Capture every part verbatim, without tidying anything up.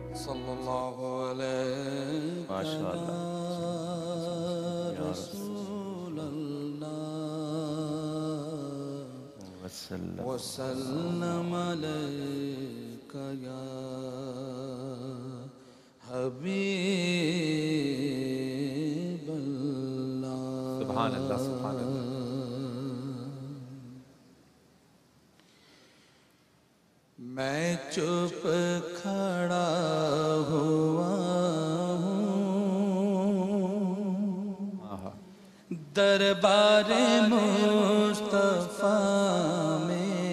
صلی اللہ علیہ رسول اللہ وسلم علیک یا حبیب اللہ. سبحان اللہ سبحان اللہ. میں چپ کھڑا ہوا ہوں دربار مصطفیٰ میں.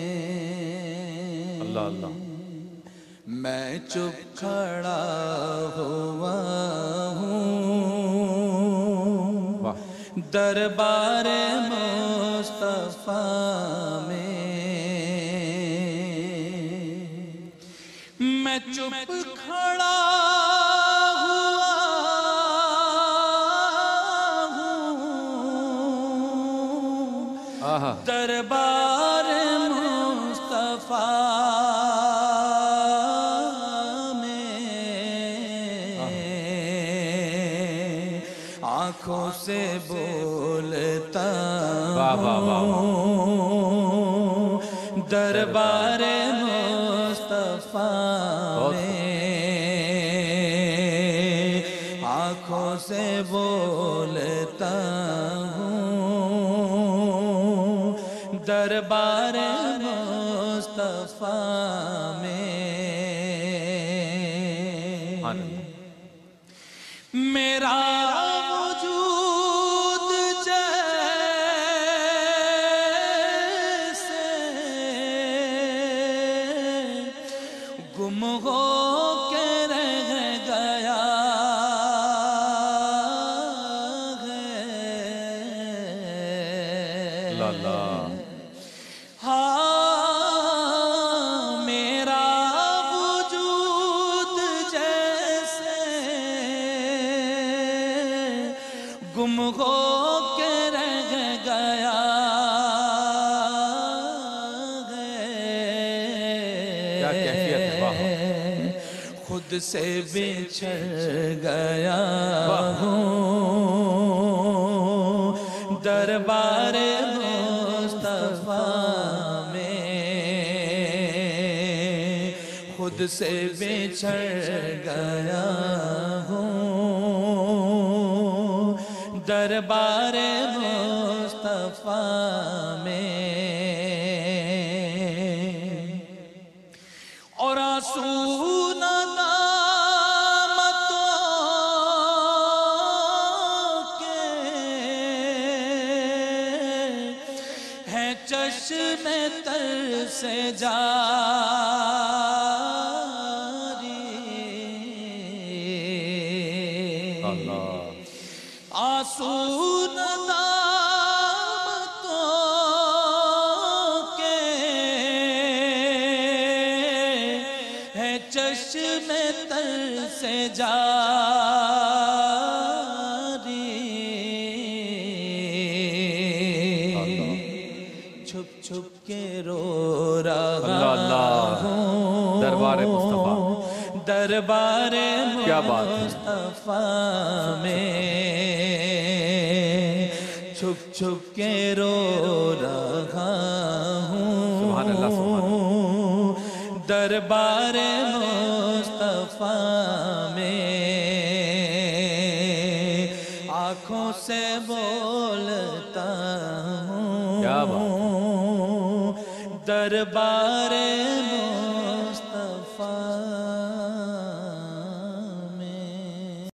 اللہ اللہ. میں چپ کھڑا ہوا ہوں دربار مصطفیٰ میں. میں چپ کھڑا ہوا ہوں دربار مصطفیٰ میں. آنکھوں سے بولتا ہوں دربار مصطفیٰ میں. آنکھوں سے بولتا ہوں دربار مصطفیٰ میں. میرا وجود جیسے گم ہو کے رہ گیا ہے. ہاں میرا وجود جیسے گم ہو کے رہ گیا ہے. خود سے بچھڑ گیا ہوں دربار مصطفیٰ میں. خود سے بچھڑ گیا ہوں دربار مصطفیٰ میں. اور آنسو چشم تر سے جاری. آنسو ندامتوں کے ہے چشم تر سے جاری. چھپ چھپ کے رو رہا ہوں دربار مصطفیٰ دربار مصطفیٰ میں. چھپ چھپ کے رو رہا ہوں دربار مصطفیٰ میں. آنکھوں سے بولتا ہوں دربار مصطفیٰ